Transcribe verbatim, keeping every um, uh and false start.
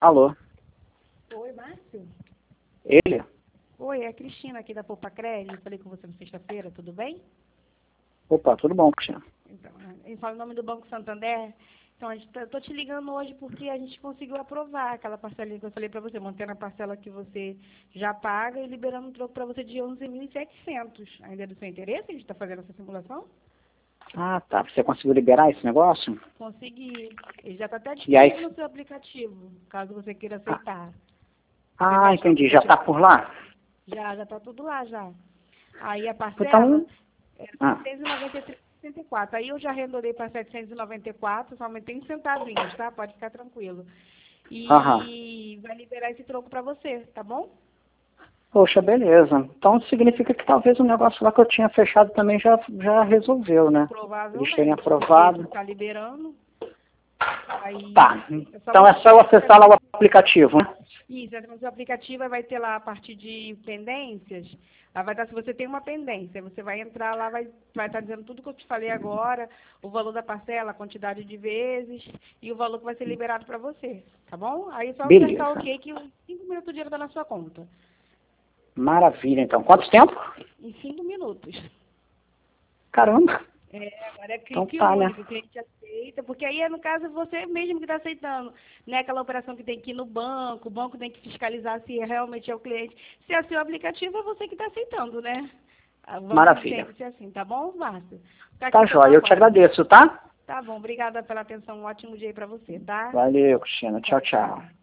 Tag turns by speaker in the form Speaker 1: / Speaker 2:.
Speaker 1: Alô?
Speaker 2: Oi, Márcio?
Speaker 1: Ele?
Speaker 2: Oi, é a Cristina aqui da Poupa Crédito. Falei com você na sexta-feira, tudo bem?
Speaker 1: Opa, tudo bom, Cristiano?
Speaker 2: Então, ele fala o nome do Banco Santander. Então, a gente tá, tô te ligando hoje porque a gente conseguiu aprovar aquela parcelinha que eu falei para você, mantendo a parcela que você já paga e liberando um troco para você de onze mil e setecentos. Ainda é do seu interesse? A gente está fazendo essa simulação?
Speaker 1: Ah, tá. Você conseguiu liberar esse negócio?
Speaker 2: Consegui. Ele já está até
Speaker 1: E aí?
Speaker 2: disponível no seu aplicativo, caso você queira
Speaker 1: Ah,
Speaker 2: aceitar. Você
Speaker 1: ah,
Speaker 2: baixar o
Speaker 1: entendi. Já está
Speaker 2: aplicativo?
Speaker 1: por lá?
Speaker 2: Já, já está tudo lá já. Aí a parcela
Speaker 1: Então,
Speaker 2: era
Speaker 1: ah,
Speaker 2: setecentos e noventa e três reais e sessenta e quatro. Aí eu já arredondei para setecentos e noventa e quatro, só aumentei uns centavinhos, tá? Pode ficar tranquilo.
Speaker 1: aham.
Speaker 2: E vai liberar esse troco para você, tá bom?
Speaker 1: Poxa, beleza. Então significa que talvez o negócio lá que eu tinha fechado também já, já resolveu, né? Eles terem
Speaker 2: Provavelmente, porque
Speaker 1: aprovado.
Speaker 2: está liberando.
Speaker 1: Tá.
Speaker 2: Aí é só
Speaker 1: Então
Speaker 2: você
Speaker 1: é só eu acessar lá o aplicativo, né?
Speaker 2: Isso, entra no seu aplicativo e vai ter lá a parte de pendências. Lá vai estar, se você tem uma pendência, você vai entrar lá, vai vai estar dizendo tudo que eu te falei agora, o valor da parcela, a quantidade de vezes e o valor que vai ser liberado para você, tá bom? Aí é só apertar
Speaker 1: Beleza.
Speaker 2: OK que em cinco minutos o dinheiro está na sua conta.
Speaker 1: Maravilha, então. Quanto tempo?
Speaker 2: Em cinco minutos.
Speaker 1: Caramba.
Speaker 2: É, agora é
Speaker 1: Então
Speaker 2: clique
Speaker 1: tá, né?
Speaker 2: único, o cliente aceita, porque aí, no caso, você mesmo que está aceitando, né? Aquela operação que tem que ir no banco, o banco tem que fiscalizar se realmente é o cliente. Se é seu aplicativo, é você que está aceitando, né? Ah, vamos
Speaker 1: Maravilha.
Speaker 2: sempre ser assim, tá bom, Márcio? Fica aqui
Speaker 1: Tá,
Speaker 2: no seu
Speaker 1: joia. Eu te
Speaker 2: pacote.
Speaker 1: agradeço, tá?
Speaker 2: Tá bom, obrigada pela atenção, um ótimo dia aí para você, tá?
Speaker 1: Valeu, Cristina. Tchau,
Speaker 2: Tchau,
Speaker 1: tchau.
Speaker 2: tchau.